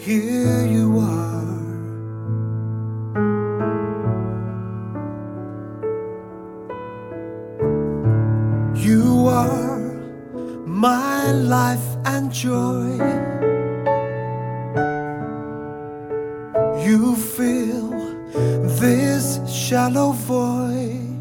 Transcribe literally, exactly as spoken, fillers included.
here you are. You are my life and joy. You fill this shallow void.